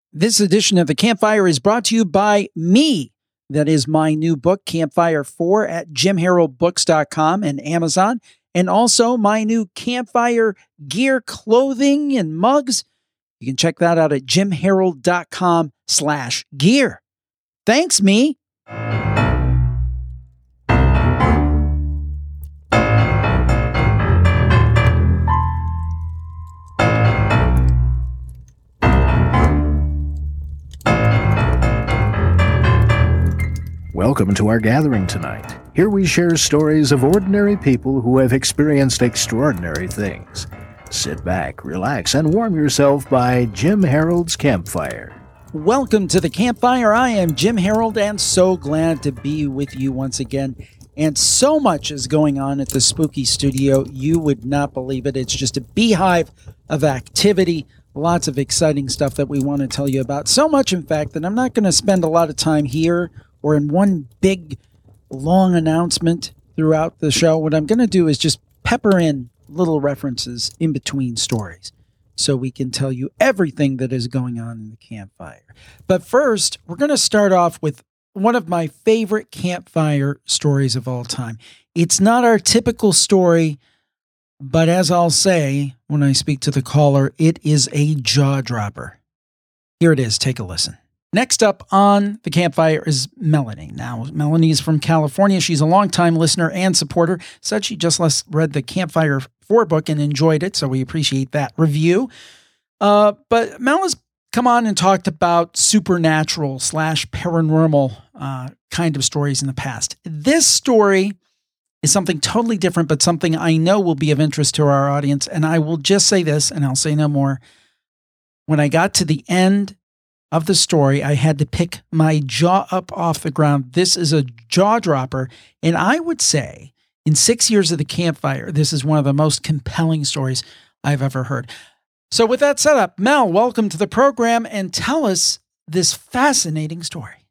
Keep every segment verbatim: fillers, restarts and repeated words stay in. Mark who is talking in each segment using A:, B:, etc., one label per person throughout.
A: This edition of The Campfire is brought to you by me. That is my new book, Campfire four, at jim harold books dot com and Amazon. And also my new Campfire gear, clothing, and mugs. You can check that out at jim harold dot com slash gear. Thanks, me.
B: Welcome to our gathering tonight. Here we share stories of ordinary people who have experienced extraordinary things. Sit back, relax, and warm yourself by Jim Harold's Campfire.
A: Welcome to The Campfire. I am Jim Harold, and so glad to be with you once again. And so much is going on at the Spooky Studio, you would not believe it. It's just a beehive of activity. Lots of exciting stuff that we want to tell you about. So much, in fact, that I'm not going to spend a lot of time here or in one big, long announcement throughout the show. What I'm going to do is just pepper in little references in between stories so we can tell you everything that is going on in the campfire. But first, we're going to start off with one of my favorite campfire stories of all time. It's not our typical story, but as I'll say when I speak to the caller, it is a jaw dropper. Here it is. Take a listen. Next up on The Campfire is Melanie. Now, Melanie is from California. She's a longtime listener and supporter. Said she just last read the Campfire four book and enjoyed it, so we appreciate that review. Uh, but Mel has come on and talked about supernatural slash paranormal uh, kind of stories in the past. This story is something totally different, but something I know will be of interest to our audience. And I will just say this, and I'll say no more. When I got to the end of the story, I had to pick my jaw up off the ground. This is a jaw dropper. And I would say in six years of the campfire, this is one of the most compelling stories I've ever heard. So with that set up, Mel, welcome to the program and tell us this fascinating story.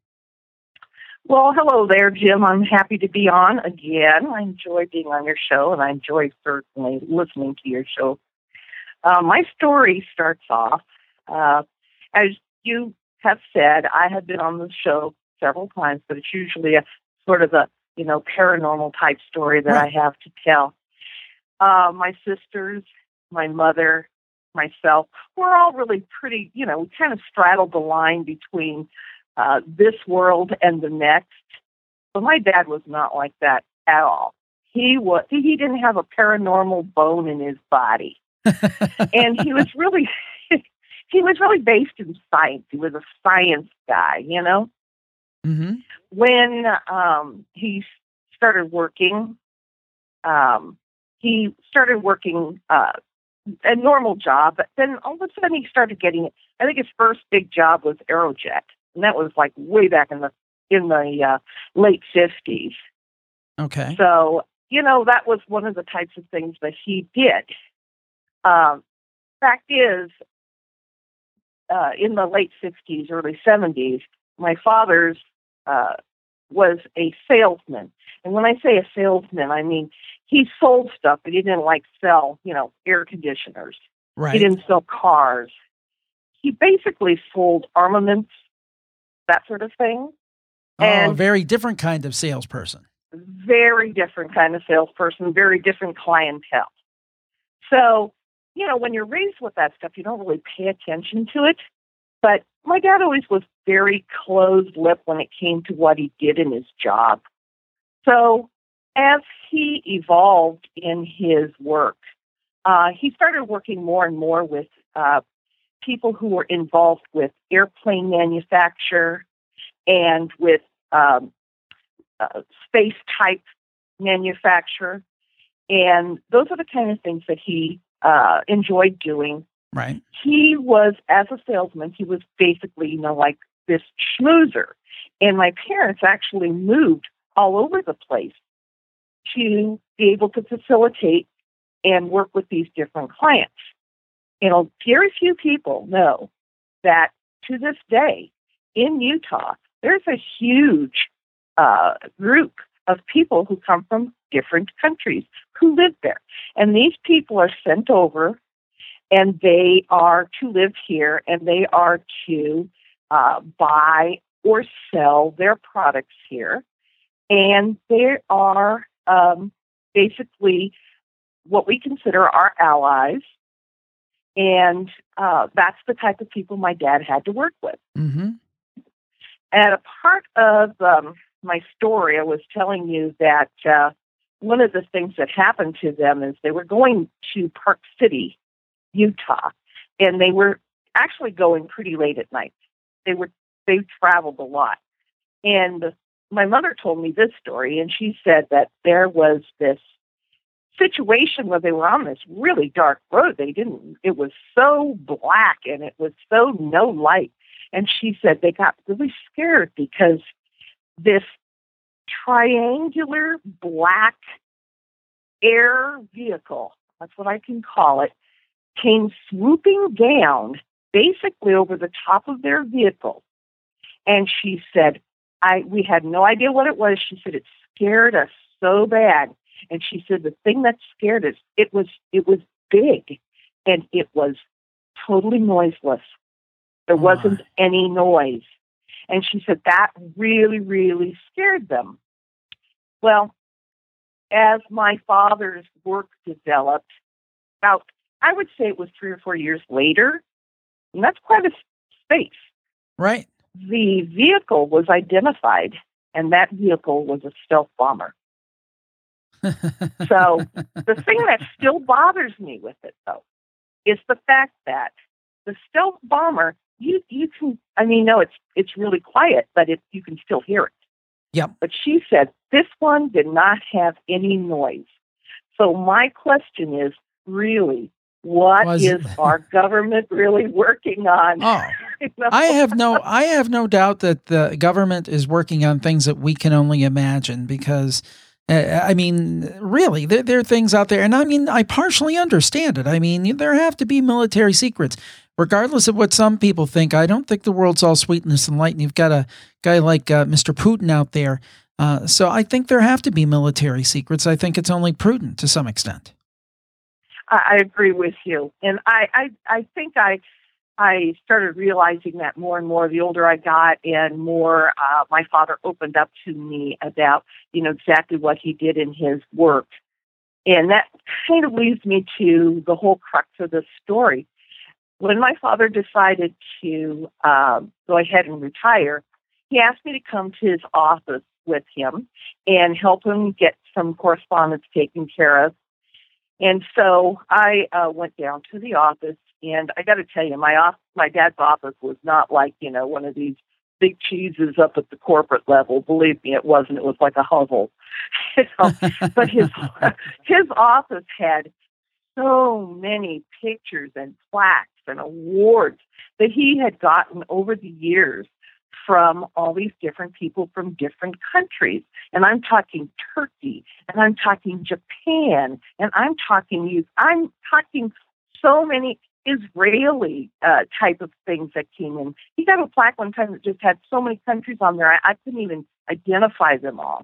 C: Well, hello there, Jim. I'm happy to be on again. I enjoy being on your show, and I enjoy certainly listening to your show. Uh, my story starts off, uh, as you have said, I have been on the show several times, but it's usually a sort of a, you know, paranormal type story that right. I have to tell. Uh, my sisters, my mother, myself, we're all really pretty, you know, we kind of straddled the line between uh, this world and the next. But my dad was not like that at all. He was, he didn't have a paranormal bone in his body. And he was really... He was really based in science. He was a science guy, you know.
A: Mm-hmm.
C: When um, he started working, um, he started working uh, a normal job, but then all of a sudden he started getting, I think his first big job was Aerojet, and that was like way back in the in the uh, late fifties.
A: Okay.
C: So, you know, that was one of the types of things that he did. Um, fact is, Uh, in the late sixties, early seventies, my father's uh, was a salesman. And when I say a salesman, I mean he sold stuff, but he didn't like sell, you know, air conditioners.
A: Right.
C: He didn't sell cars. He basically sold armaments, that sort of thing.
A: Oh,
C: and
A: a very different kind of salesperson.
C: Very different kind of salesperson, very different clientele. So, you know, when you're raised with that stuff, you don't really pay attention to it. But my dad always was very closed-lipped when it came to what he did in his job. So as he evolved in his work, uh, he started working more and more with uh, people who were involved with airplane manufacture and with um, uh, space-type manufacture. And those are the kind of things that he Uh, enjoyed doing.
A: Right.
C: He was, as a salesman, he was basically, you know, like this schmoozer. And my parents actually moved all over the place to be able to facilitate and work with these different clients. You know, very few people know that to this day in Utah, there's a huge uh, group of people who come from different countries who live there. And these people are sent over and they are to live here, and they are to uh, buy or sell their products here. And they are um, basically what we consider our allies. And uh, that's the type of people my dad had to work with.
A: Mm-hmm.
C: And a part of um, my story, I was telling you that uh, one of the things that happened to them is they were going to Park City, Utah, and they were actually going pretty late at night. They were they traveled a lot. And my mother told me this story, and she said that there was this situation where they were on this really dark road. They didn't, it was so black and it was so no light. And she said they got really scared because this triangular black air vehicle, that's what I can call it, came swooping down basically over the top of their vehicle. And she said, I we had no idea what it was. She said it scared us so bad. And she said the thing that scared us, it was it was big and it was totally noiseless. There
A: Oh,
C: wasn't
A: my.
C: any noise. And she said that really, really scared them. Well, as my father's work developed, about, I would say it was three or four years later, and that's quite a space.
A: Right.
C: The vehicle was identified, and that vehicle was a stealth bomber. So the thing that still bothers me with it, though, is the fact that the stealth bomber, you you can, I mean, no, it's it's really quiet, but it, you can still hear it.
A: Yep.
C: But she said this one did not have any noise. So my question is, really, what
A: Was
C: is our government really working on?
A: Oh,
C: You know?
A: I have no, I have no doubt that the government is working on things that we can only imagine because, uh, I mean, really, there, there are things out there. And I mean, I partially understand it. I mean, there have to be military secrets. Regardless of what some people think, I don't think the world's all sweetness and light. And you've got a guy like uh, Mister Putin out there. Uh, so I think there have to be military secrets. I think it's only prudent to some extent.
C: I, I agree with you. And I, I, I think I I started realizing that more and more the older I got and more uh, my father opened up to me about, you know, exactly what he did in his work. And that kind of leads me to the whole crux of the story. When my father decided to um, go ahead and retire, he asked me to come to his office with him and help him get some correspondence taken care of. And so I uh, went down to the office, and I got to tell you, my off- my dad's office was not like, you know, one of these big cheeses up at the corporate level. Believe me, it wasn't. It was like a hovel. You know? But his his office had so many pictures and plaques and awards that he had gotten over the years from all these different people from different countries. And I'm talking Turkey, and I'm talking Japan, and I'm talking, I'm talking so many Israeli uh, type of things that came in. He got a plaque one time that just had so many countries on there, I, I couldn't even identify them all.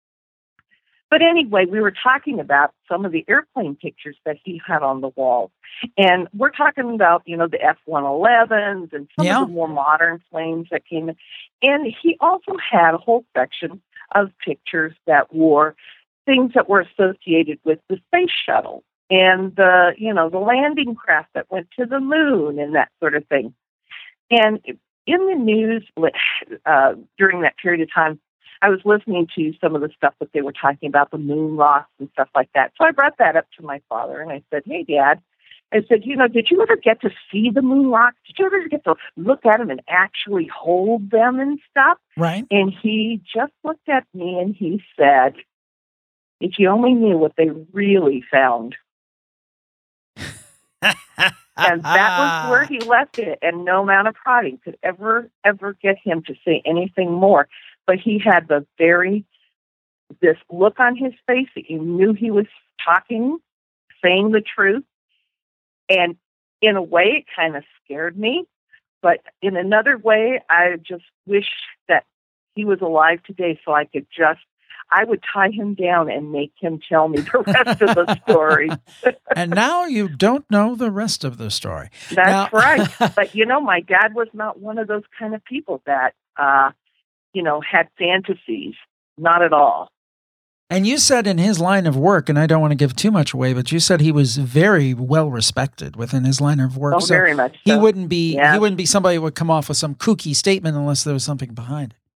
C: But anyway, we were talking about some of the airplane pictures that he had on the wall. And we're talking about, you know, the F one elevens and some
A: Yeah.
C: of the more modern planes that came in. And he also had a whole section of pictures that were things that were associated with the space shuttle and the, you know, the landing craft that went to the moon and that sort of thing. And in the news uh, during that period of time, I was listening to some of the stuff that they were talking about, the moon rocks and stuff like that. So I brought that up to my father, and I said, hey, Dad, I said, you know, did you ever get to see the moon rocks? Did you ever get to look at them and actually hold them and stuff?
A: Right.
C: And he just looked at me and he said, if you only knew what they really found. And that was where he left it, and no amount of prodding could ever, ever get him to say anything more. But he had the very, this look on his face that you knew he was talking, saying the truth. And in a way, it kind of scared me. But in another way, I just wish that he was alive today so I could just, I would tie him down and make him tell me the rest of the story.
A: And now you don't know the rest of the story.
C: That's
A: Now-
C: right. But, you know, my dad was not one of those kind of people that, uh, you know, had fantasies. Not at all.
A: And you said in his line of work, and I don't want to give too much away, but you said he was very well respected within his line of work.
C: Oh,
A: so
C: very much
A: he
C: so.
A: wouldn't be
C: Yeah.
A: he wouldn't be somebody who would come off with some kooky statement unless there was something behind it.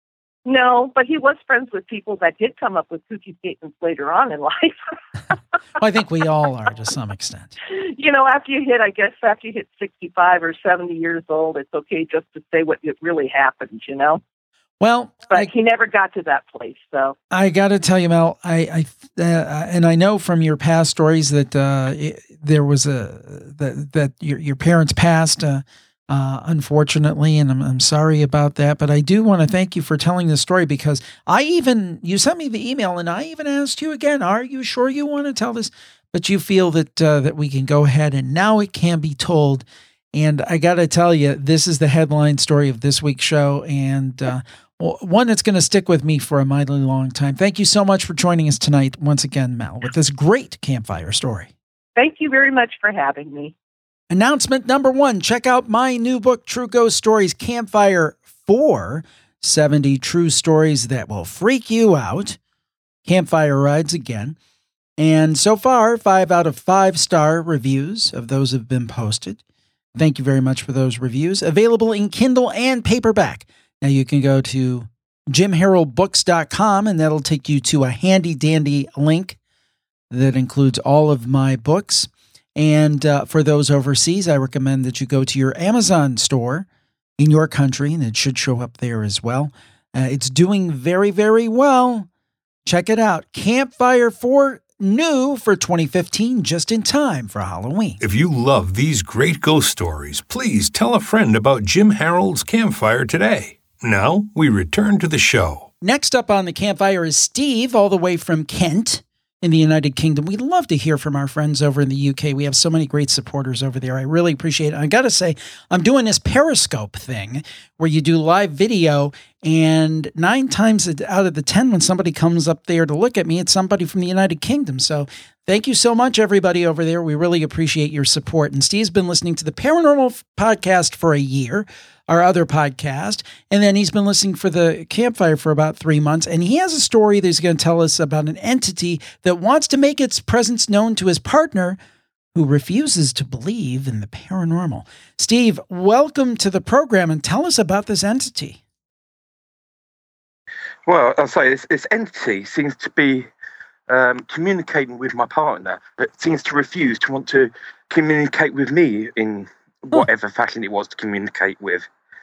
C: No, but he was friends with people that did come up with kooky statements later on in life.
A: Well, I think we all are to some extent.
C: You know, after you hit, I guess, after you hit sixty-five or seventy years old, it's okay just to say what really happened, you know?
A: Well,
C: But
A: I,
C: he never got to that place, so.
A: I got to tell you, Mel, I, I uh, and I know from your past stories that uh, it, there was a that that your your parents passed, uh, uh, unfortunately, and I'm I'm sorry about that. But I do want to thank you for telling this story because I even you sent me the email and I even asked you again, are you sure you want to tell this? But you feel that uh, that we can go ahead and now it can be told. And I got to tell you, this is the headline story of this week's show, and uh, one that's going to stick with me for a mightily long time. Thank you so much for joining us tonight once again, Mel, with this great campfire story.
C: Thank you very much for having me.
A: Announcement number one, check out my new book, True Ghost Stories, Campfire four, seventy True Stories That Will Freak You Out. Campfire rides again. And so far, five out of five star reviews of those have been posted. Thank you very much for those reviews. Available in Kindle and paperback. Now you can go to jim harold books dot com and that'll take you to a handy dandy link that includes all of my books. And uh, for those overseas, I recommend that you go to your Amazon store in your country, and it should show up there as well. Uh, it's doing very, very well. Check it out. Campfire four, new for twenty fifteen, just in time for Halloween.
D: If you love these great ghost stories, please tell a friend about Jim Harold's Campfire today. Now, we return to the show.
A: Next up on the campfire is Steve, all the way from Kent in the United Kingdom. We'd love to hear from our friends over in the U K. We have so many great supporters over there. I really appreciate it. I got to say, I'm doing this Periscope thing where you do live video, and nine times out of the ten, when somebody comes up there to look at me, it's somebody from the United Kingdom. So thank you so much, everybody over there. We really appreciate your support. And Steve's been listening to the Paranormal Podcast for a year, our other podcast, and then he's been listening for the Campfire for about three months, and he has a story that he's going to tell us about an entity that wants to make its presence known to his partner, who refuses to believe in the paranormal. Steve, welcome to the program, and tell us about this entity.
E: Well, I'll say this, this entity seems to be um, communicating with my partner, but seems to refuse to want to communicate with me in whatever oh. fashion it was to communicate with.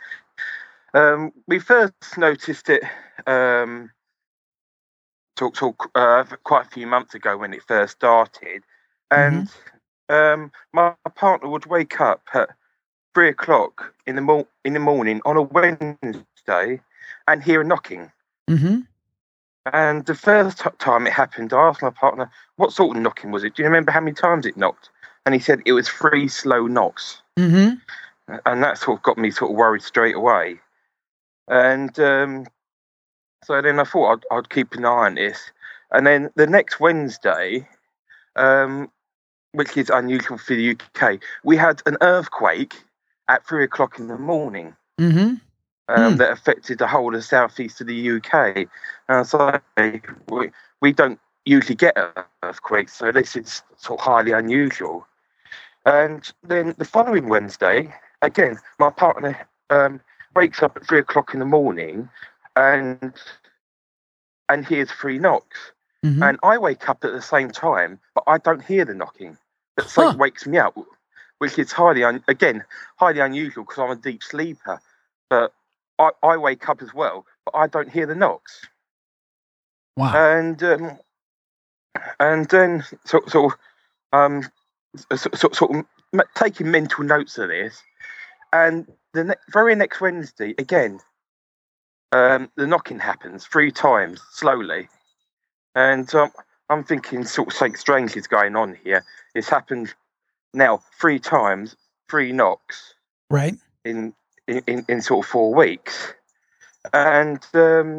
E: Um, we first noticed it um, talk, talk, uh, quite a few months ago when it first started, and mm-hmm. um, my partner would wake up at three o'clock in the mo- in the morning on a Wednesday and hear a knocking.
A: Mm-hmm.
E: And the first t- time it happened, I asked my partner, "What sort of knocking was it? Do you remember how many times it knocked?" And he said it was three slow knocks.
A: Mm-hmm.
E: And that sort of got me sort of worried straight away. And um, so then I thought I'd, I'd keep an eye on this. And then the next Wednesday, um, which is unusual for the U K, we had an earthquake at three o'clock in the morning
A: mm-hmm.
E: um,
A: mm.
E: that affected the whole of the southeast of the U K. And so we, we don't usually get earthquakes, so this is sort of highly unusual. And then the following Wednesday, again, my partner um, wakes up at three o'clock in the morning and and hears three knocks. Mm-hmm. And I wake up at the same time, but I don't hear the knocking. But something huh. wakes me up, which is highly, un- again, highly unusual because I'm a deep sleeper. But I, I wake up as well, but I don't hear the knocks.
A: Wow.
E: And um, and then sort, sort of um, sort, sort, sort of taking mental notes of this. And the ne- very next Wednesday, again, um, the knocking happens three times, slowly. And um, I'm thinking sort of something strange is going on here. It's happened now three times, three knocks.
A: Right.
E: In in, in sort of four weeks. And um,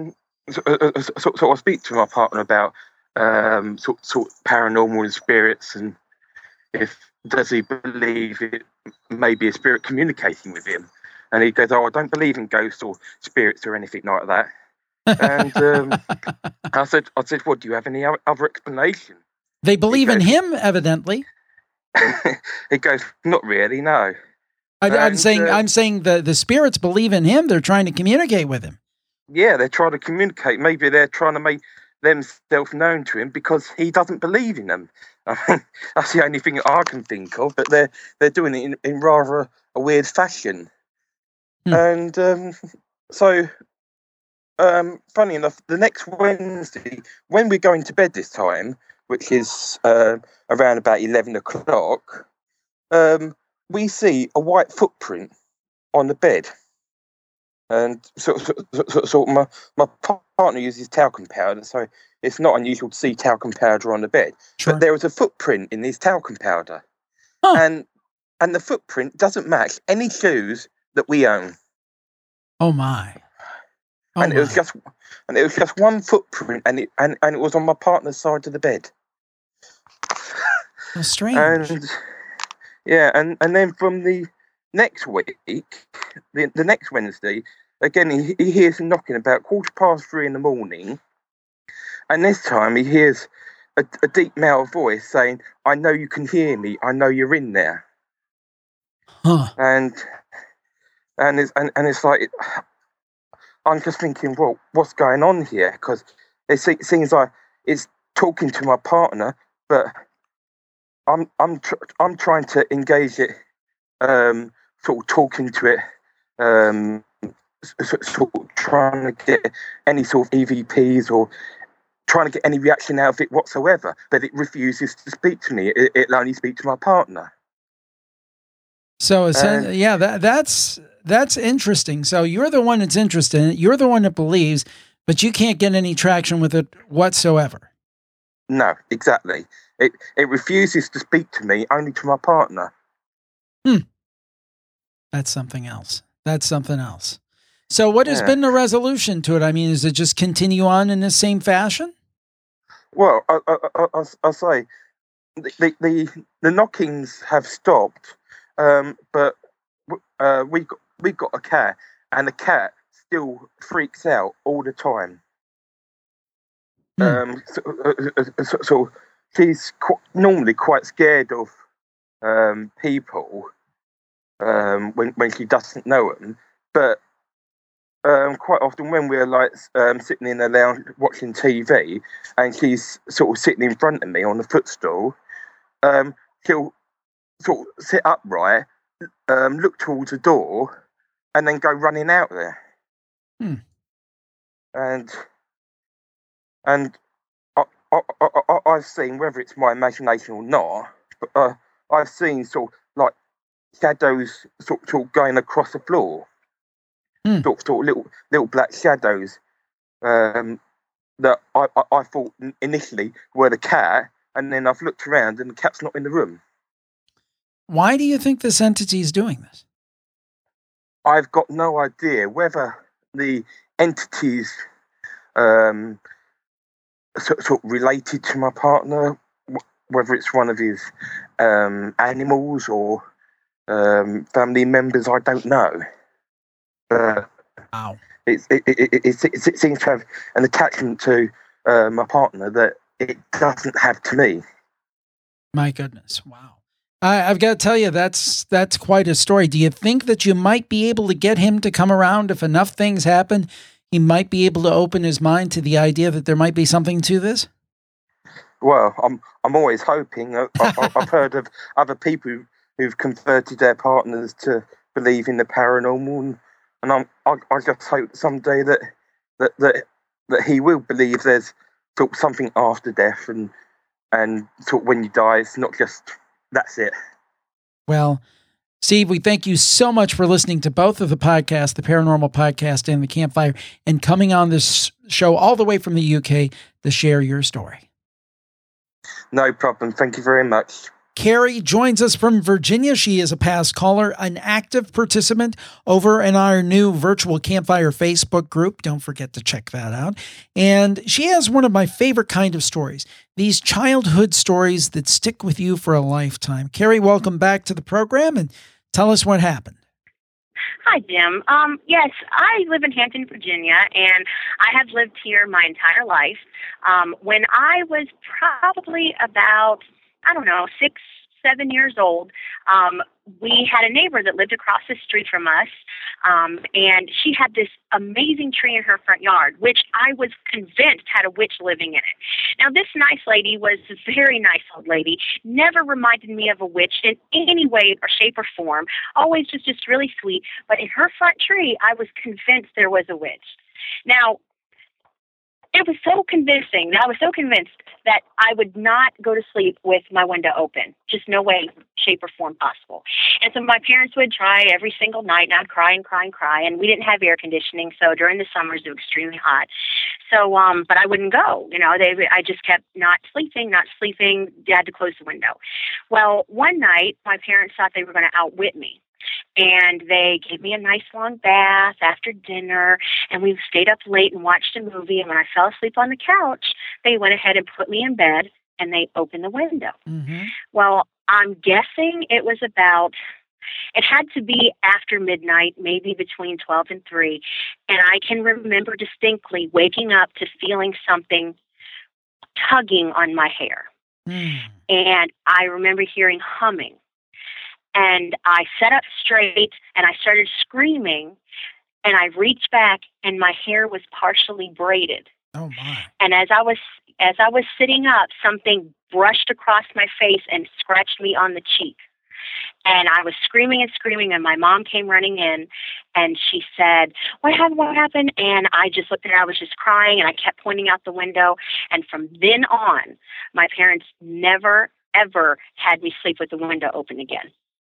E: so, uh, so, so I speak to my partner about um, sort, sort of paranormal and spirits, and if does he believe it may be a spirit communicating with him? And he goes, "Oh, I don't believe in ghosts or spirits or anything like that." And um, I said, "I said, well, do you have any other explanation?"
A: They believe
E: goes,
A: in him, evidently.
E: He goes, "Not really, no."
A: I, I'm
E: And,
A: saying,
E: uh,
A: I'm saying the the spirits believe in him. They're trying to communicate with him.
E: Yeah, they're trying to communicate. Maybe they're trying to make themselves known to him because he doesn't believe in them. I mean, that's the only thing I can think of. But they're they're doing it in, in rather a weird fashion.
A: Hmm.
E: And um, so, um, funny enough, the next Wednesday, when we're going to bed this time, which is uh, around about eleven o'clock, um, we see a white footprint on the bed. And so, so, so, so my, my partner uses talcum powder, so it's not unusual to see talcum powder on the bed.
A: Sure.
E: But there was a footprint in this talcum powder.
A: Huh.
E: And and the footprint doesn't match any shoes that we own.
A: Oh my! Oh
E: and
A: my.
E: it was just and it was just one footprint, and it and, and it was on my partner's side of the bed.
A: How strange.
E: And yeah, and, and then from the next week, the, the next Wednesday, again he, he hears knocking about quarter past three in the morning, and this time he hears a, a deep male voice saying, "I know you can hear me. I know you're in there."
A: Huh.
E: And and it's and, and it's like I'm just thinking, well, what's going on here? Because it se- seems like it's talking to my partner, but I'm I'm tr- I'm trying to engage it, um, sort of talking to it, um, sort, sort of trying to get any sort of E V Ps or trying to get any reaction out of it whatsoever. But it refuses to speak to me. It, it'll only speak to my partner.
A: So, it's,
E: Uh,
A: yeah, that that's that's interesting. So you're the one that's interested in it. You're the one that believes, but you can't get any traction with it whatsoever.
E: No, exactly. It it refuses to speak to me, only to my partner.
A: Hmm. That's something else. That's something else. So what has
E: Yeah.
A: been the resolution to it? I mean, is it just continue on in the same fashion?
E: Well, I I I, I, I say the, the the the knockings have stopped, um, but uh, we got we got a cat, and the cat still freaks out all the time.
A: Hmm.
E: Um, so, uh, so, so she's qu- normally quite scared of um, people um, when when she doesn't know them, but um, quite often when we're like um, sitting in the lounge watching T V, and she's sort of sitting in front of me on the footstool, um, she'll sort of sit upright, um, look towards the door, and then go running out there.
A: Hmm.
E: And and I, I, I, I, I've seen, whether it's my imagination or not, but uh, I've seen sort of like shadows sort, sort of going across the floor,
A: Hmm.
E: sort, of, sort of little little black shadows um, that I, I, I thought initially were the cat, and then I've looked around and the cat's not in the room.
A: Why do you think this entity is doing this?
E: I've got no idea whether the entities um, sort, sort of related to my partner, whether it's one of his um, animals or um, family members. I don't know. But
A: Wow.
E: it, it, it, it, it, it, it seems to have an attachment to uh, my partner that it doesn't have to me.
A: My goodness. Wow. I, I've got to tell you, that's that's quite a story. Do you think that you might be able to get him to come around if enough things happen? He might be able to open his mind to the idea that there might be something to this?
E: Well, I'm I'm always hoping. I, I, I've heard of other people who, who've converted their partners to believe in the paranormal, and, and I'm, I, I just hope someday that that that that he will believe there's sort of something after death, and and sort of when you die, it's not just that's it.
A: Well, Steve, we thank you so much for listening to both of the podcasts, the Paranormal Podcast and the Campfire, and coming on this show all the way from the U K to share your story.
E: No problem. Thank you very much.
A: Carrie joins us from Virginia. She is a past caller, an active participant over in our new virtual Campfire Facebook group. Don't forget to check that out. And she has one of my favorite kind of stories, these childhood stories that stick with you for a lifetime. Carrie, welcome back to the program and tell us what happened.
F: Hi, Jim. Um, yes, I live in Hampton, Virginia, and I have lived here my entire life. Um, when I was probably about, I don't know, six, seven years old, um, we had a neighbor that lived across the street from us, um, and she had this amazing tree in her front yard, which I was convinced had a witch living in it. Now, this nice lady was a very nice old lady, never reminded me of a witch in any way or shape or form, always just, just really sweet, but in her front tree, I was convinced there was a witch. Now, it was so convincing, I was so convinced that I would not go to sleep with my window open. Just no way, shape, or form possible. And so my parents would try every single night, and I'd cry and cry and cry. And we didn't have air conditioning, so during the summers it was extremely hot. So, um, but I wouldn't go. You know, they, I just kept not sleeping, not sleeping. I had to close the window. Well, one night my parents thought they were going to outwit me. And they gave me a nice long bath after dinner, and we stayed up late and watched a movie. And when I fell asleep on the couch, they went ahead and put me in bed, and they opened the window. Mm-hmm. Well, I'm guessing it was about, it had to be after midnight, maybe between twelve and three. And I can remember distinctly waking up to feeling something tugging on my hair. Mm. And I remember hearing humming. And I sat up straight and I started screaming, and I reached back and my hair was partially braided.
A: Oh my.
F: And as I was as I was sitting up, something brushed across my face and scratched me on the cheek. And I was screaming and screaming, and my mom came running in, and she said, what happened, what happened? And I just looked at her, I was just crying, and I kept pointing out the window. And from then on, my parents never, ever had me sleep with the window open again.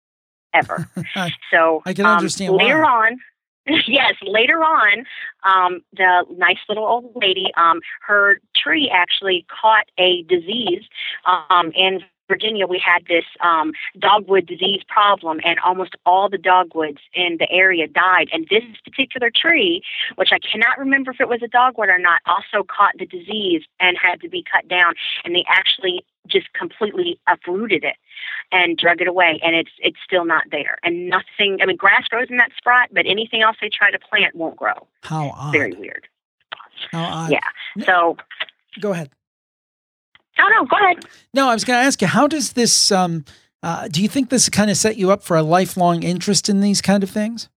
F: Ever. So
A: I can understand
F: um, later
A: why.
F: on, yes, later on, um, the nice little old lady, um, her tree actually caught a disease. Um, in Virginia, we had this um, dogwood disease problem, and almost all the dogwoods in the area died. And this particular tree, which I cannot remember if it was a dogwood or not, also caught the disease and had to be cut down. And they actually just completely uprooted it and drug it away, and it's it's still not there. And nothing, I mean, grass grows in that spot, but anything else they try to plant won't grow.
A: How odd.
F: Very weird.
A: How odd.
F: Yeah. So.
A: Go ahead.
F: No, no, go ahead.
A: No, I was going to ask you, how does this, um, uh, do you think this kind of set you up for a lifelong interest in these kind of things?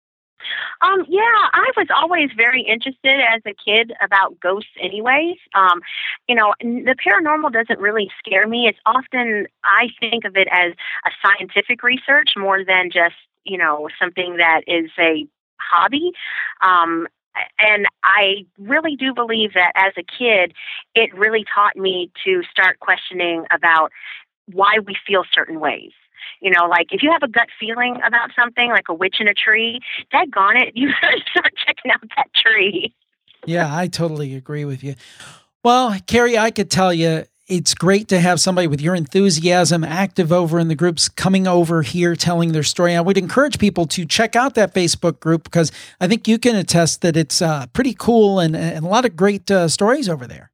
F: Um, yeah, I was always very interested as a kid about ghosts anyways. Um, you know, the paranormal doesn't really scare me. It's often, I think of it as a scientific research more than just, you know, something that is a hobby. Um, and I really do believe that as a kid, it really taught me to start questioning about why we feel certain ways. You know, like if you have a gut feeling about something, like a witch in a tree, daggone it, you gotta start checking out that tree.
A: Yeah, I totally agree with you. Well, Carrie, I could tell you, it's great to have somebody with your enthusiasm active over in the groups coming over here telling their story. I would encourage people to check out that Facebook group because I think you can attest that it's uh, pretty cool and, and a lot of great uh, stories over there.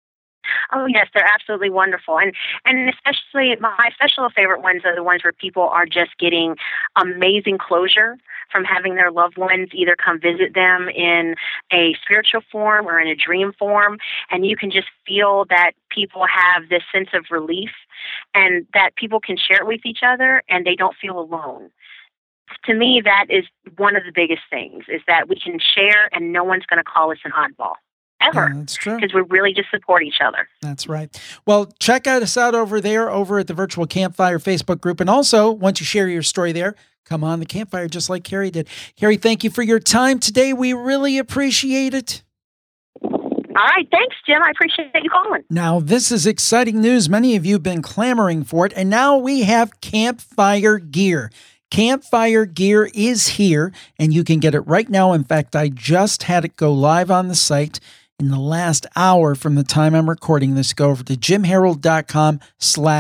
F: Oh, yes, they're absolutely wonderful. And and especially my special favorite ones are the ones where people are just getting amazing closure from having their loved ones either come visit them in a spiritual form or in a dream form. And you can just feel that people have this sense of relief and that people can share it with each other and they don't feel alone. To me, that is one of the biggest things, is that we can share and no one's going to call us an oddball. Ever.
A: Yeah, that's true.
F: Because we really just support each other.
A: That's right. Well, check us out over there, over at the Virtual Campfire Facebook group. And also, once you share your story there, come on the campfire just like Carrie did. Carrie, thank you for your time today. We really appreciate it.
F: All right. Thanks, Jim. I appreciate you calling.
A: Now, this is exciting news. Many of you have been clamoring for it. And now we have campfire gear. Campfire gear is here, and you can get it right now. In fact, I just had it go live on the site. In the last hour from the time I'm recording this, go over to jimharold.com slash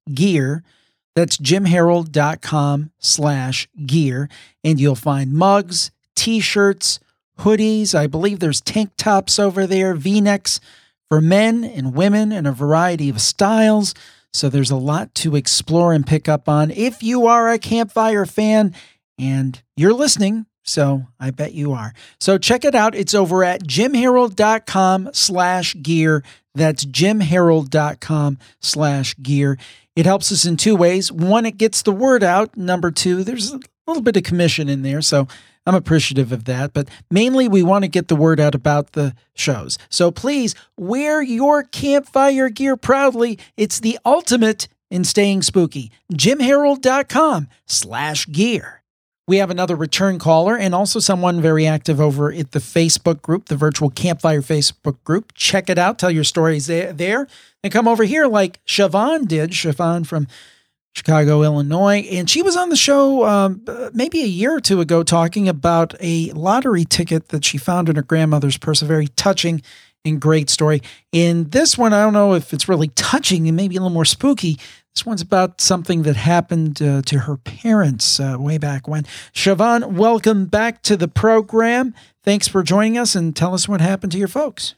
A: gear. That's jimharold.com slash gear. And you'll find mugs, t-shirts, hoodies. I believe there's tank tops over there, V-necks for men and women in a variety of styles. So there's a lot to explore and pick up on if you are a campfire fan, and you're listening, so I bet you are. So check it out. It's over at jimharold.com slash gear. That's jimharold.com slash gear. It helps us in two ways. One, it gets the word out. Number two, there's a little bit of commission in there, so I'm appreciative of that. But mainly, we want to get the word out about the shows. So please wear your campfire gear proudly. It's the ultimate in staying spooky. jimharold.com slash gear. We have another return caller and also someone very active over at the Facebook group, the Virtual Campfire Facebook group. Check it out. Tell your stories there. there. And come over here like Siobhan did. Siobhan from Chicago, Illinois. And she was on the show um, maybe a year or two ago talking about a lottery ticket that she found in her grandmother's purse. A very touching and great story. In this one, I don't know if it's really touching and maybe a little more spooky. This one's about something that happened uh, to her parents uh, way back when. Siobhan, welcome back to the program. Thanks for joining us, and tell us what happened to your folks.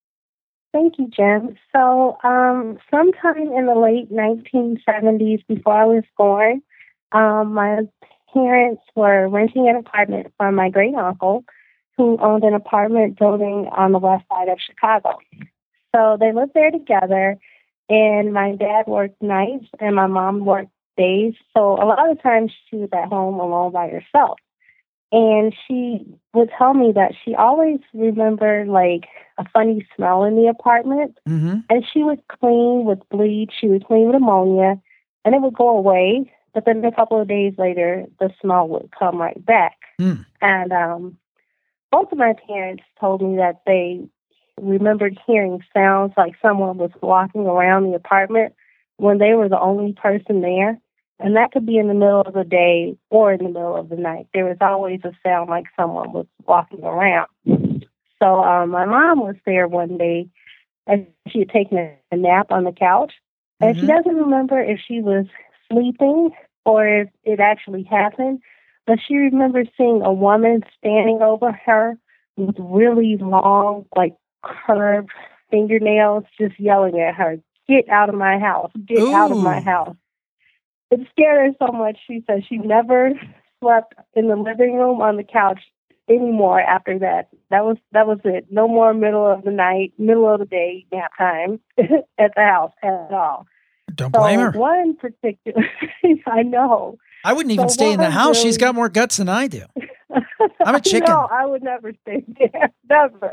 G: Thank you, Jim. So um, sometime in the late nineteen seventies, before I was born, um, my parents were renting an apartment from my great uncle, who owned an apartment building on the west side of Chicago. So they lived there together. And my dad worked nights and my mom worked days. So a lot of times she was at home alone by herself. And she would tell me that she always remembered like a funny smell in the apartment.
A: Mm-hmm.
G: And she would clean with bleach. She would clean with ammonia and it would go away. But then a couple of days later, the smell would come right back.
A: Mm.
G: And um, both of my parents told me that they remembered hearing sounds like someone was walking around the apartment when they were the only person there. And that could be in the middle of the day or in the middle of the night. There was always a sound like someone was walking around. So um, my mom was there one day and she had taken a, a nap on the couch. And
A: Mm-hmm.
G: she doesn't remember if she was sleeping or if it actually happened. But she remembers seeing a woman standing over her with really long, like, curved fingernails, just yelling at her, "Get out of my house, get
A: Ooh.
G: out of my house." It scared her so much, she said she never slept in the living room on the couch anymore after that. That was that was it. No more middle of the night, middle of the day nap time at the house at all.
A: Don't
G: So
A: blame her.
G: one particular, I know.
A: I wouldn't even
G: So
A: stay in the
G: one
A: house.
G: really-
A: She's got more guts than I do. I'm a chicken.
G: No, I would never stay there. Never.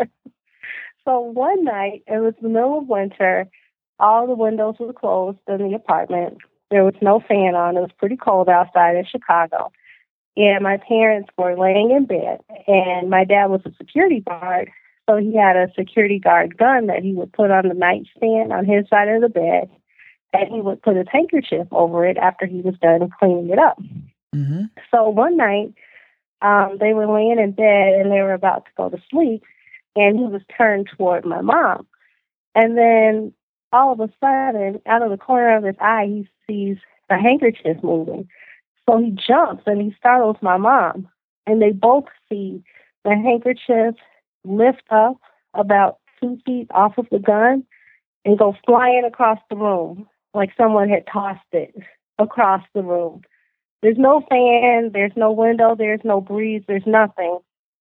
G: So one night, it was the middle of winter. All the windows were closed in the apartment. There was no fan on. It was pretty cold outside in Chicago. And my parents were laying in bed. And my dad was a security guard. So he had a security guard gun that he would put on the nightstand on his side of the bed. And he would put his handkerchief over it after he was done cleaning it up.
A: Mm-hmm.
G: So one night, um, they were laying in bed and they were about to go to sleep. And he was turned toward my mom. And then all of a sudden, out of the corner of his eye, he sees the handkerchief moving. So he jumps and he startles my mom. And they both see the handkerchief lift up about two feet off of the gun and go flying across the room like someone had tossed it across the room. There's no fan, there's no window, there's no breeze, there's nothing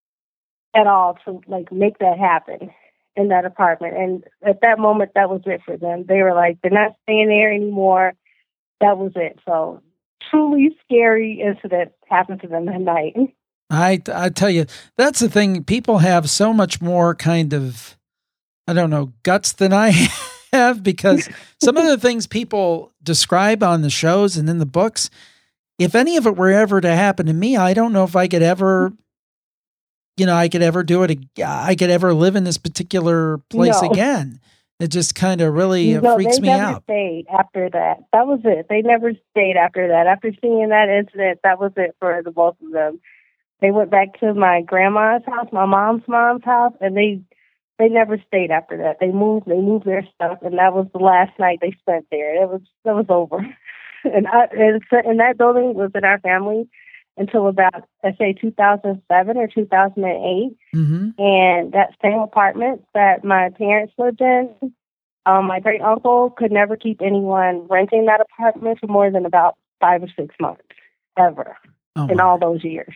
G: at all to like make that happen in that apartment. And at that moment, that was it for them. They were like, they're not staying there anymore. That was it. So truly scary incident happened to them that night.
A: I, I tell you, that's the thing. People have so much more kind of, I don't know, guts than I have, because some of the things people describe on the shows and in the books, if any of it were ever to happen to me, I don't know if I could ever, you know, I could ever do it. I could ever live in this particular place
G: No.
A: again. It just kind of really uh,
G: no,
A: freaks
G: they
A: me
G: never
A: out.
G: stayed after that. That was it. They never stayed after that. After seeing that incident, that was it for the both of them. They went back to my grandma's house, my mom's mom's house, and they they never stayed after that. They moved, they moved their stuff, and that was the last night they spent there. It was that was over. and, I, and, so- and that building was in our family until about, I say, two thousand seven or two thousand eight.
A: Mm-hmm.
G: And that same apartment that my parents lived in, um, my great uncle could never keep anyone renting that apartment for more than about five or six months ever
A: Oh,
G: in
A: my.
G: all those years.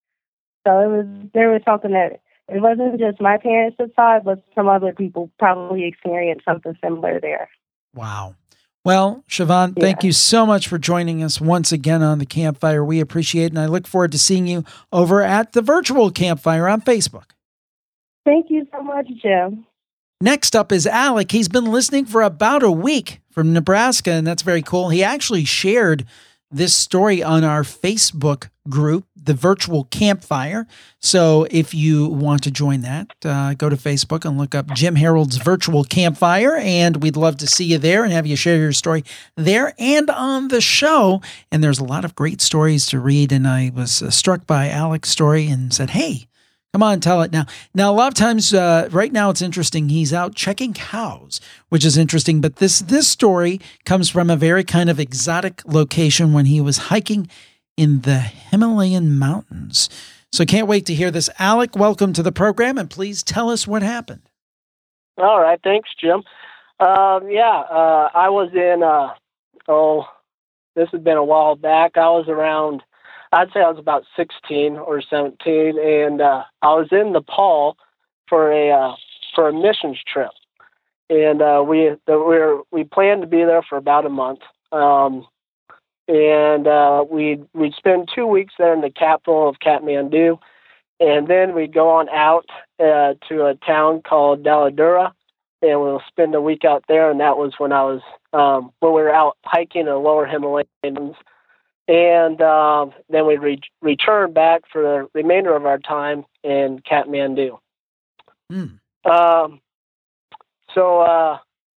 G: So it was there was something that it wasn't just my parents that saw it, but some other people probably experienced something similar there.
A: Wow. Well, Siobhan, thank
G: Yeah.
A: you so much for joining us once again on the Campfire. We appreciate it, and I look forward to seeing you over at the virtual Campfire on Facebook.
G: Thank you so much, Jim.
A: Next up is Alec. He's been listening for about a week from Nebraska, and that's very cool. He actually shared this story on our Facebook group, the Virtual Campfire. So if you want to join that, uh, go to Facebook and look up Jim Harold's Virtual Campfire, and we'd love to see you there and have you share your story there and on the show. And there's a lot of great stories to read, and I was uh, struck by Alec's story and said, hey, come on, tell it now. Now, a lot of times, uh, right now, it's interesting. He's out checking cows, which is interesting. But this this story comes from a very kind of exotic location when he was hiking in the Himalayan mountains. So can't wait to hear this. Alec, welcome to the program, and please tell us what happened.
H: All right. Thanks, Jim. Um, yeah, uh, I was in, uh, oh, this has been a while back. I was around, I'd say I was about sixteen or seventeen, and uh, I was in Nepal for a uh, for a missions trip, and uh, we the, we were, we planned to be there for about a month, um, and uh, we we'd spend two weeks there in the capital of Kathmandu, and then we'd go on out uh, to a town called Daladura, and we'll spend a week out there, and that was when I was um, when we were out hiking in the lower Himalayas. And um, then we re- returned back for the remainder of our time in Kathmandu.
A: Mm.
H: Um, so uh,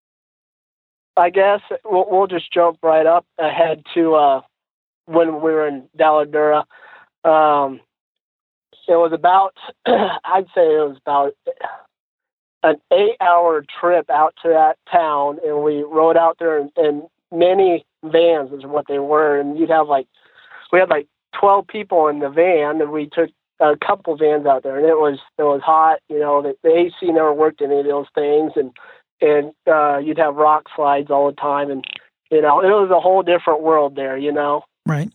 H: I guess we'll, we'll just jump right up ahead to uh, when we were in Daladura. Um, it was about, I'd say it was about an eight-hour trip out to that town, and we rode out there in, in many vans is what they were, and you'd have like we had like twelve people in the van, and we took a couple vans out there, and it was it was hot. You know, the, the A C never worked in any of those things, and and uh, you'd have rock slides all the time, and you know it was a whole different world there. You know,
A: Right.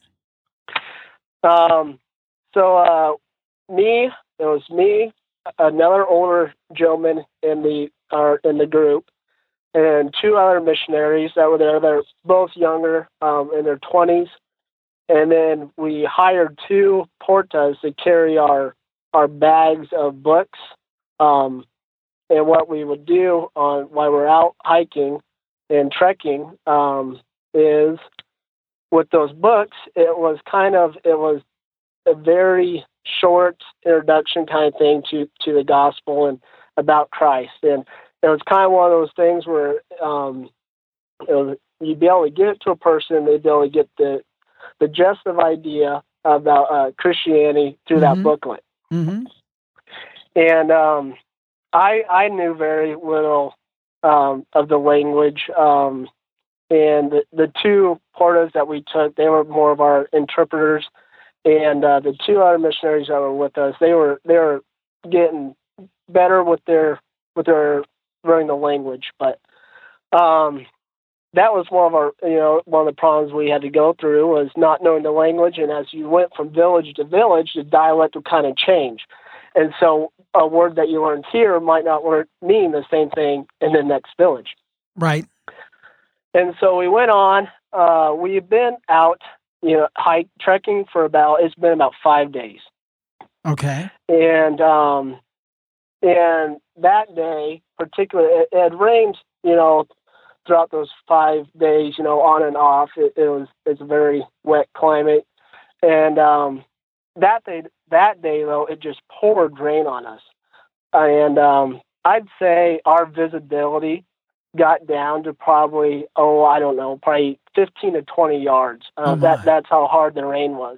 H: um, so uh, me, it was me, another older gentleman in the uh, in the group, and two other missionaries that were there. They're both younger, um, in their twenties. And then we hired two portas to carry our our bags of books. Um, and what we would do on while we're out hiking and trekking um, is with those books, it was kind of it was a very short introduction kind of thing to to the gospel and about Christ. And it was kind of one of those things where um, it was, you'd be able to get it to a person, they'd be able to get the the gist of idea about uh, Christianity through
A: Mm-hmm.
H: that booklet.
A: Mm-hmm.
H: And um, I I knew very little um, of the language. Um, and the, the two portas that we took, they were more of our interpreters. And uh, the two other missionaries that were with us, they were they were getting better with their with their learning the language, but um, that was one of our, you know, one of the problems we had to go through was not knowing the language. And as you went from village to village, the dialect would kind of change. And so a word that you learned here might not learn, mean the same thing in the next village.
A: Right.
H: And so we went on, uh, we've been out, you know, hike trekking for about, it's been about five days.
A: Okay.
H: And, um, and that day, particularly, it, it rained, you know, throughout those five days, you know, on and off. It, it was, it's a very wet climate. And, um, that day, that day though, it just poured rain on us. And, um, I'd say our visibility got down to probably, oh, I don't know, probably fifteen to twenty yards. Uh,
A: Oh, my.
H: that, that's how hard the rain was.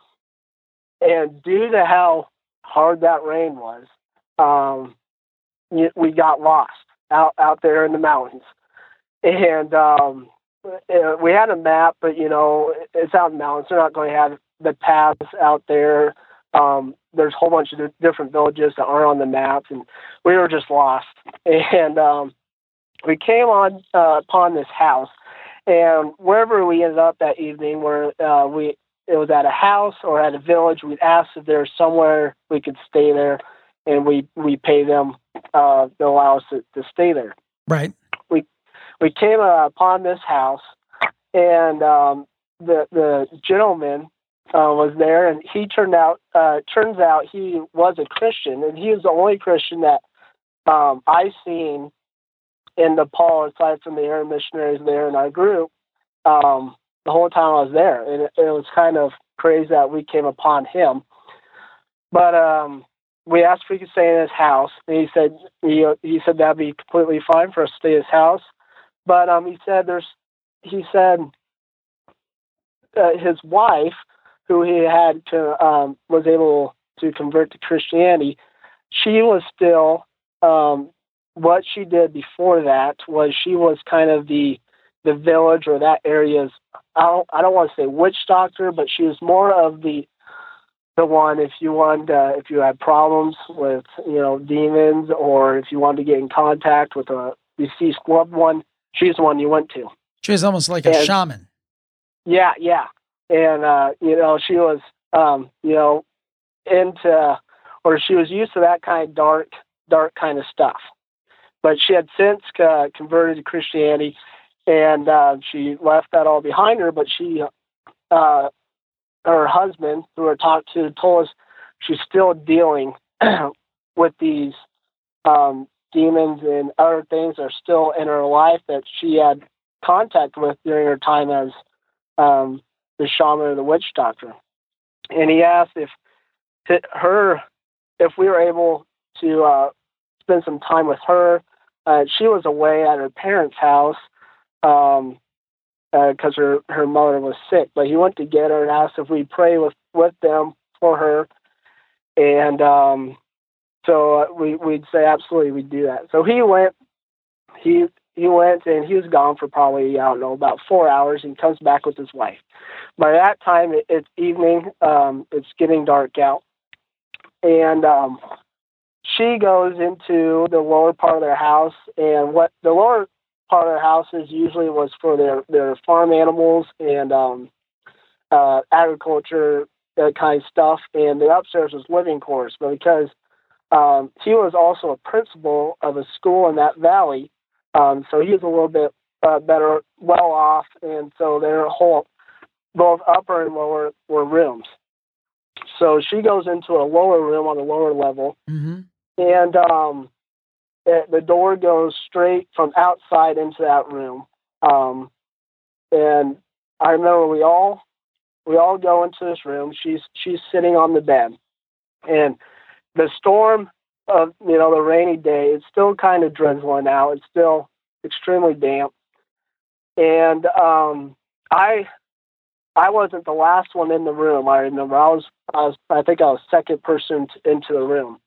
H: And due to how hard that rain was, um, we got lost out, out there in the mountains. And um, uh, we had a map, but you know, it's out in the mountains. They're not going to have the paths out there. Um, there's a whole bunch of different villages that aren't on the map, and we were just lost. And um, we came on uh, upon this house, and wherever we ended up that evening, where uh, we it was at a house or at a village, we'd ask if there's somewhere we could stay there, and we we pay them uh, to allow us to, to stay there.
A: Right.
H: We we came uh, upon this house, and um, the the gentleman uh, was there, and he turned out uh, turns out he was a Christian, and he was the only Christian that um, I seen in Nepal, aside from the Arab missionaries there in our group. Um, the whole time I was there, and it, it was kind of crazy that we came upon him. But um, we asked if we could stay in his house, and he said he, he said that'd be completely fine for us to stay in his house. But um, he said there's he said uh, his wife, who he had to um, was able to convert to Christianity, she was still um, what she did before that was she was kind of the the village or that area's, I don't, I don't want to say witch doctor, but she was more of the the one if you wanted, uh, if you had problems with, you know, demons, or if you wanted to get in contact with a deceased loved one, she's the one you went to.
A: She was almost like a
H: and,
A: shaman.
H: Yeah, yeah. And, uh, you know, she was, um, you know, into, or she was used to that kind of dark, dark kind of stuff. But she had since uh, converted to Christianity, and uh, she left that all behind her. But she, uh, her husband, who I talked to, told us she's still dealing with these um, demons and other things that are still in her life that she had contact with during her time as um, the shaman or the witch doctor. And he asked if to her, if we were able to uh, spend some time with her. Uh, she was away at her parents' house um, because uh, her, her mother was sick. But he went to get her and asked if we'd pray with, with them for her. And um, so uh, we, we'd say, absolutely, we'd do that. So he went, he he went, and he was gone for probably, I don't know, about four hours, and comes back with his wife. By that time, it, it's evening. Um, it's getting dark out. And um, she goes into the lower part of their house, and what the lower part of their houses usually was for their, their farm animals and um, uh, agriculture, that kind of stuff, and the upstairs was living quarters. But because um, he was also a principal of a school in that valley, um, so he was a little bit uh, better, well off, and so their whole, both upper and lower, were rooms. So she goes into a lower room on the lower level,
A: mm-hmm.
H: and um, it, the door goes straight from outside into that room. Um, and I remember we all we all go into this room. She's she's sitting on the bed, and the storm of you know the rainy day. It's still kind of drizzling out. It's still extremely damp, and um, I. I wasn't the last one in the room. I remember I was, I was, I think I was second person t- into the room.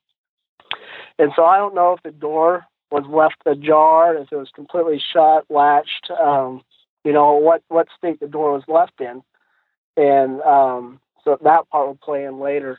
H: And so I don't know if the door was left ajar, if it was completely shut, latched, um, you know, what, what state the door was left in. And um, so that part will play in later.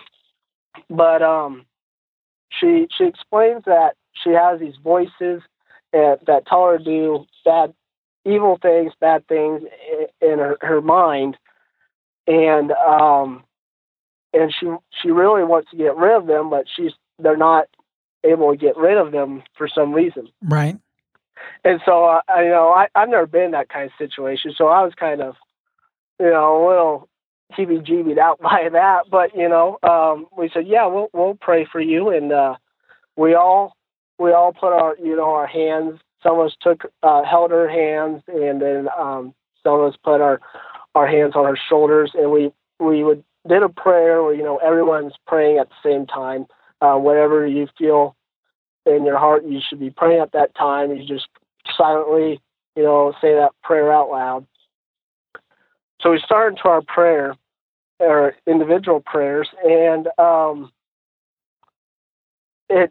H: But um, she, she explains that she has these voices that, that tell her to do bad evil things, bad things in her, her mind, and um, and she she really wants to get rid of them, but she's they're not able to get rid of them for some reason.
A: Right.
H: And so uh, I, you know I I've never been in that kind of situation, so I was kind of you know a little heebie-jeebied out by that. But you know um, we said yeah we'll we'll pray for you, and uh, we all we all put our you know our hands. Some of us took, uh, held her hands, and then um, some of us put our, our hands on her shoulders, and we we would did a prayer where you know everyone's praying at the same time. Uh, whatever you feel in your heart, you should be praying at that time. You just silently, you know, say that prayer out loud. So we started to our prayer, our individual prayers, and um, it.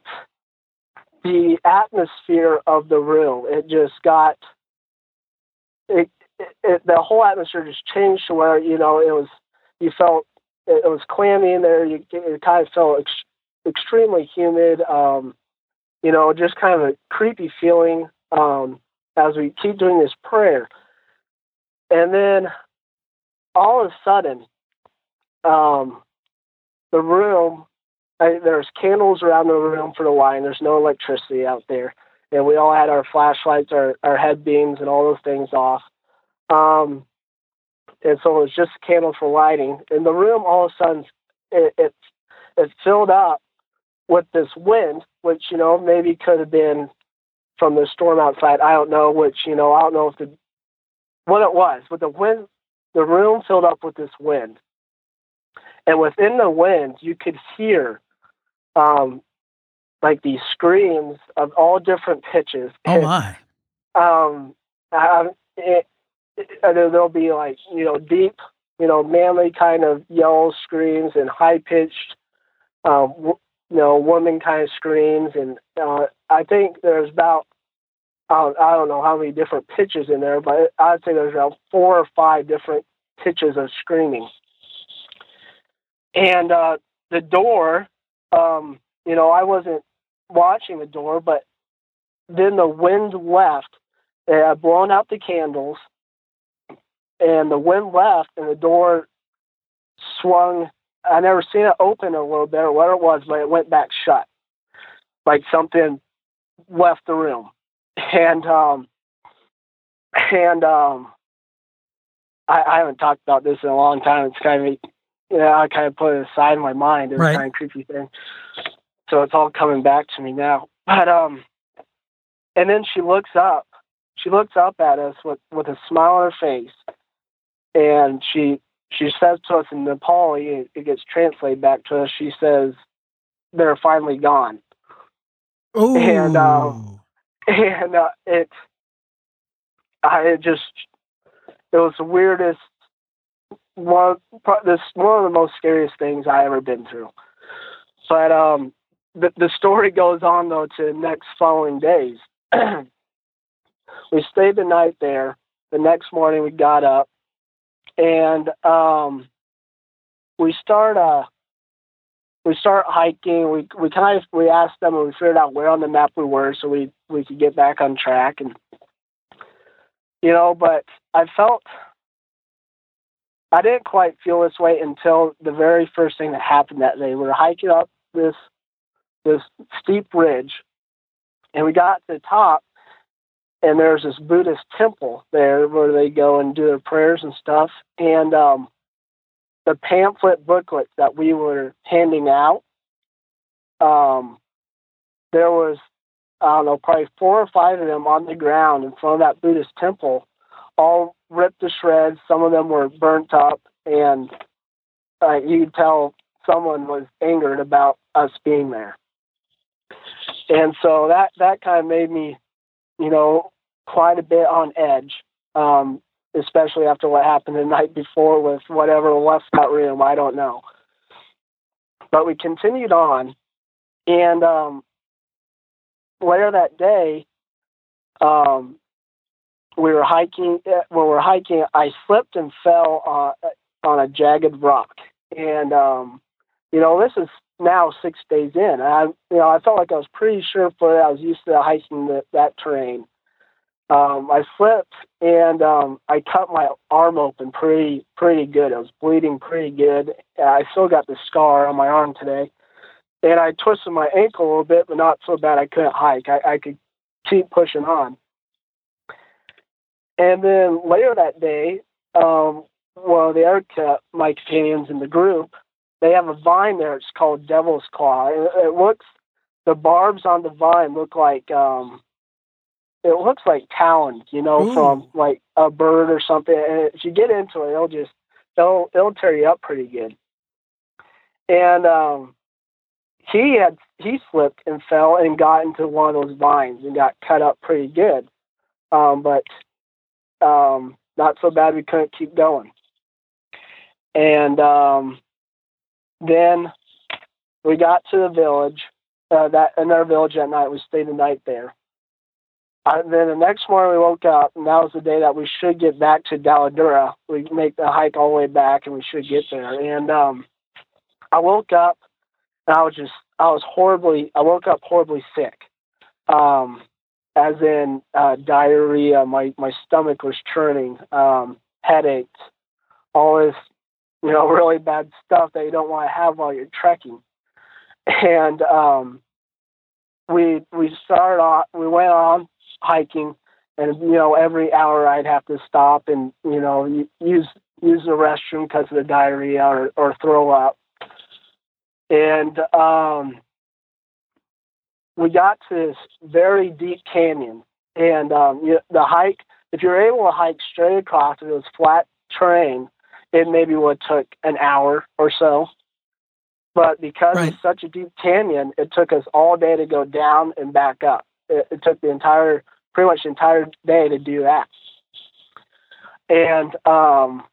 H: The atmosphere of the room, it just got, it it, it, the whole atmosphere just changed to where, you know, it was, you felt, it, it was clammy in there. You, it kind of felt ex- extremely humid, um, you know, just kind of a creepy feeling um, as we keep doing this prayer. And then all of a sudden, um, the room, I, there's candles around the room for the line. There's no electricity out there. And we all had our flashlights, our, our head beams, and all those things off. Um, and so it was just candles for lighting. And the room, all of a sudden, it, it, it filled up with this wind, which, you know, maybe could have been from the storm outside. I don't know, which, you know, I don't know if the, what it was. But the wind, the room filled up with this wind. And within the wind, you could hear um, like these screams of all different pitches.
A: Oh my!
H: um, I, it, it, there'll be like, you know, deep, you know, manly kind of yells, screams, and high pitched, um, w- you know, woman kind of screams. And uh, I think there's about I don't, I don't know how many different pitches in there, but I'd say there's about four or five different pitches of screaming. And uh, the door, um, you know, I wasn't watching the door, but then the wind left. It had blown out the candles, and the wind left, and the door swung. I never seen it open a little bit or what it was, but it went back shut, like something left the room. And um, and um, I, I haven't talked about this in a long time. It's kind of, you know, I kind of put it aside in my mind. It was
A: Right.
H: kind of creepy thing. So it's all coming back to me now. But um, and then she looks up. She looks up at us with, with a smile on her face, and she she says to us in Nepali. It, it gets translated back to us. She says, "They're finally gone."
A: Oh.
H: And um, and uh, it, I it just it was the weirdest. One, this one of the most scariest things I ever been through. But um, the the story goes on though to the next following days. We stayed the night there. The next morning we got up, and um, we start uh we start hiking. We we kind of we asked them, and we figured out where on the map we were, so we we could get back on track. And you know, but I felt. I didn't quite feel this way until the very first thing that happened that day. We were hiking up this this steep ridge, and we got to the top, and there's this Buddhist temple there where they go and do their prayers and stuff. And um, the pamphlet booklets that we were handing out, um, there was, I don't know, probably four or five of them on the ground in front of that Buddhist temple, all ripped to shreds. Some of them were burnt up, and uh, you could tell someone was angered about us being there. And so that, that kind of made me, you know, quite a bit on edge, um, especially after what happened the night before with whatever left that room. I don't know. But we continued on, and um, later that day, um, we were hiking. When we were hiking, I slipped and fell uh, on a jagged rock. And, um, you know, this is now six days in. And I, you know, I felt like I was pretty sure-footed. I was used to hiking the, that terrain. Um, I slipped, and um, I cut my arm open pretty pretty good. It was bleeding pretty good. I still got the scar on my arm today. And I twisted my ankle a little bit, but not so bad I couldn't hike. I, I could keep pushing on. And then later that day, um, one of the other my companions in the group, they have a vine there. It's called Devil's Claw. It, it looks, the barbs on the vine look like, um, it looks like talons, you know,
A: Ooh.
H: from like a bird or something. And if you get into it, it'll just, it'll, it'll tear you up pretty good. And um, he had, he slipped and fell and got into one of those vines and got cut up pretty good. Um, but Um, not so bad we couldn't keep going. And um, then we got to the village, uh, that another village that night. We stayed the night there. Uh, then the next morning we woke up, and that was the day that we should get back to Daladura. We make the hike all the way back, and we should get there. And um, I woke up, and I was just, I was horribly, I woke up horribly sick, um, as in uh, diarrhea. My my stomach was churning, um, headaches, all this, you know, really bad stuff that you don't want to have while you're trekking. And um, we we started on, we went on hiking, and you know, every hour I'd have to stop and you know use use the restroom because of the diarrhea or, or throw up. And um, we got to this very deep canyon, and um, you, the hike. If you're able to hike straight across, if it was flat terrain, it maybe would took an hour or so. But because
A: Right.
H: it's such a deep canyon, it took us all day to go down and back up. It, it took the entire, pretty much the entire day to do that. And um,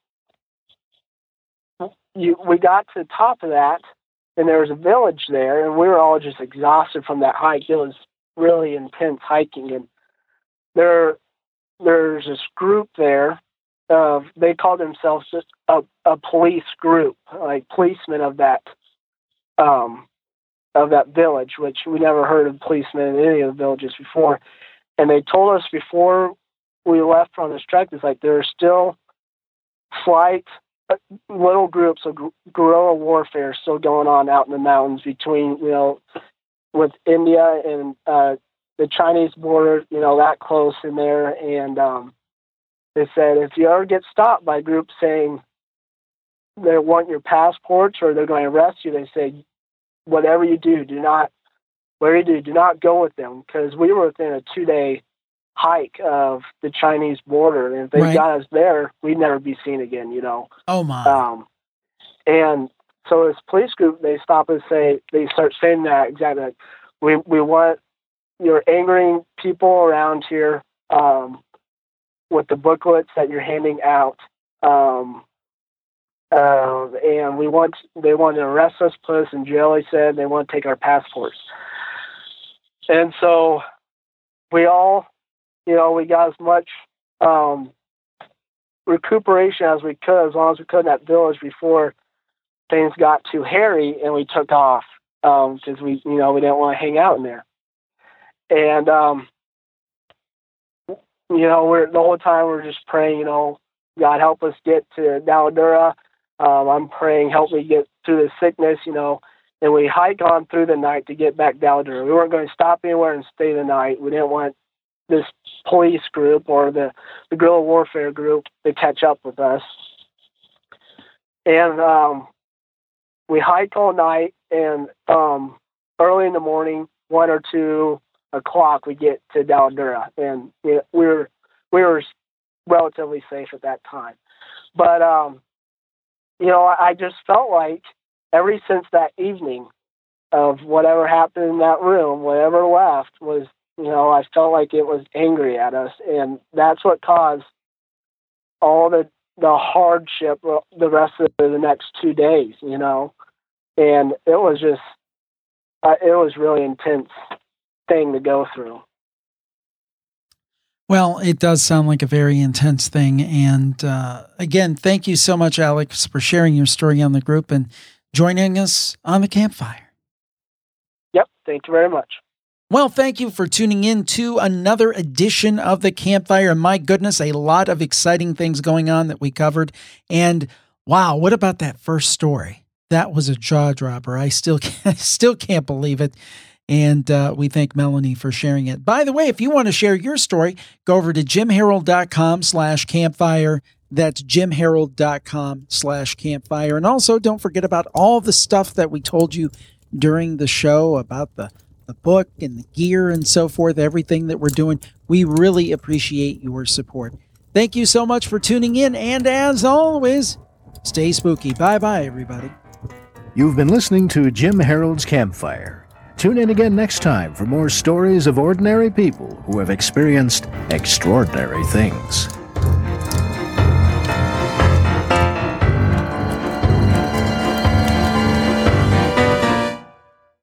H: you, we got to the top of that, and there was a village there, and we were all just exhausted from that hike. It was really intense hiking, and there, there's this group there. Uh, they called themselves just a, a police group, like policemen of that um, of that village, which we never heard of policemen in any of the villages before. And they told us before we left on this trek, it's like there are still slight uh, little groups of guerrilla warfare still going on out in the mountains between, you know, with India and uh, the Chinese border, you know, that close in there. And um, they said, if you ever get stopped by groups saying they want your passports or they're going to arrest you, they say, whatever you do, do not, whatever you do, do not go with them, because we were within a two-day hike of the Chinese border, and if they
A: Right.
H: got us there, we'd never be seen again, you know.
A: Oh my.
H: Um, and so this police group, they stop and say, they start saying that exactly. Like, we we want, you're angering people around here um, with the booklets that you're handing out. Um, uh, and we want, they want to arrest us, put us in jail, they said. They want to take our passports. And so we all, you know, we got as much um, recuperation as we could, as long as we could in that village before things got too hairy, and we took off because um, we, you know, we didn't want to hang out in there. And um, you know, we're the whole time we're just praying, you know, God help us get to Daladura. Um, I'm praying, help me get through this sickness, you know. And we hike on through the night to get back Daladura. We weren't going to stop anywhere and stay the night. We didn't want this police group or the, the guerrilla warfare group to catch up with us. And um, we hike all night, and um, early in the morning, one or two o'clock, we get to Daladura, and you know, we were we were relatively safe at that time. But um, you know, I, I just felt like ever since that evening of whatever happened in that room, whatever left was, you know, I felt like it was angry at us, and that's what caused all the the hardship the rest of the next two days, you know. And it was just, uh, it was really intense thing to go through.
A: Well, it does sound like a very intense thing. And uh, again, thank you so much, Alex, for sharing your story on the group and joining us on the campfire.
H: Yep. Thank you very much.
A: Well, thank you for tuning in to another edition of the Campfire. My goodness, a lot of exciting things going on that we covered. And wow, what about that first story? That was a jaw dropper. I still can't, still can't believe it. And uh, we thank Melanie for sharing it. By the way, if you want to share your story, go over to jimharold.com slash campfire. That's jimharold.com slash campfire. And also don't forget about all the stuff that we told you during the show about the, the book and the gear and so forth, everything that we're doing. We really appreciate your support. Thank you so much for tuning in. And as always, stay spooky. Bye-bye, everybody.
B: You've been listening to Jim Harold's Campfire. Tune in again next time for more stories of ordinary people who have experienced extraordinary things.